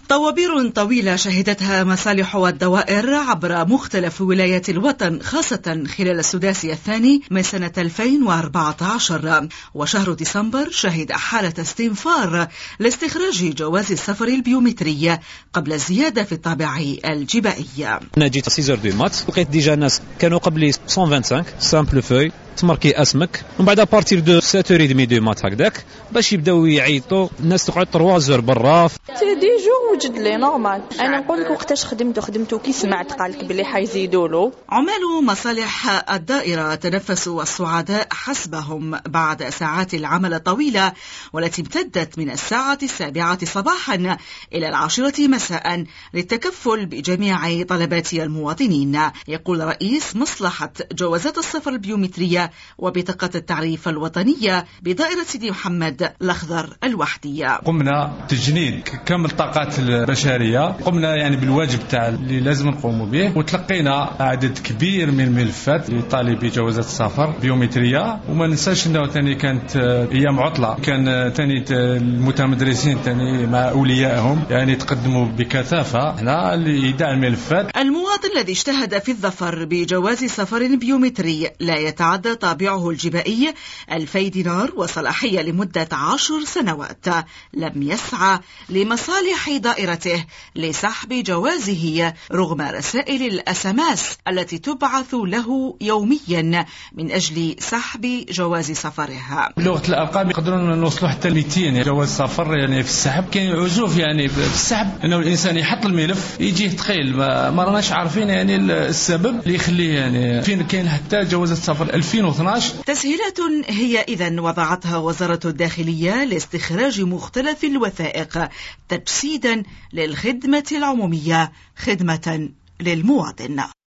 طوابير طويلة شهدتها مصالح والدوائر عبر مختلف ولايات الوطن، خاصة خلال السداسي الثاني من سنة 2014. وشهر ديسمبر شهد حالة استنفار لاستخراج جواز السفر البيومتري قبل الزيادة في الطابع الجبائي. أنا جيت 6 دو مات، لقيت ديجا ناس كانوا قبلي 125 سامبل فوي تماركي اسمك، ومن بعد بارتير دو 7:30 دو مات هكذاك باش يبداو يعيطوا الناس، تقعد 3 زور برا. دي جور وجد لي نورمال. انا نقول لك وقتاش خدمته كي سمعت قال لك بلي حيزيدوا له. عمال مصالح الدائرة تنفسوا الصعداء حسبهم بعد ساعات العمل الطويلة والتي امتدت من الساعة 7 صباحا إلى 10 مساء للتكفل بجميع طلبات المواطنين. يقول رئيس مصلحة جوازات السفر البيومترية وبطاقة التعريف الوطنية بدائرة سيدي محمد الأخضر الوحدية: قمنا تجنيد كامل الطاقات البشرية، قمنا يعني بالواجب تاع اللي لازم نقوموا به، وتلقينا عدد كبير من الملفات لطالبي جوازات السفر بيومترية. وما ننساش انه ثاني كانت ايام عطلة، كان ثاني المتمدرسين ثاني مع اوليائهم يعني تقدموا بكثافة هنا لإيداع الملفات. المواطن الذي اجتهد في الظفر بجواز سفر بيومتري لا يتعدى طابعه الجبائي 2000 دينار وصلاحية لمدة 10 سنوات، لم يسعى لمصالح دائرته لسحب جوازه رغم رسائل الأسماس التي تبعث له يوميا من أجل سحب جواز سفرها. بلغة الأرقام يقدرون نوصلوا حتى 200 جواز سفر يعني في السحب. كاين عزوف يعني في السحب انه الانسان يحط الملف يجيه ثقيل، ما راناش عارفين يعني السبب اللي يخليه يعني فين كاين حتى جوازات سفر 2012. تسهيلات هي إذن وضعتها وزارة الداخلية لاستخراج مختلف الوثائق تجسيدا للخدمة العمومية، خدمة للمواطن.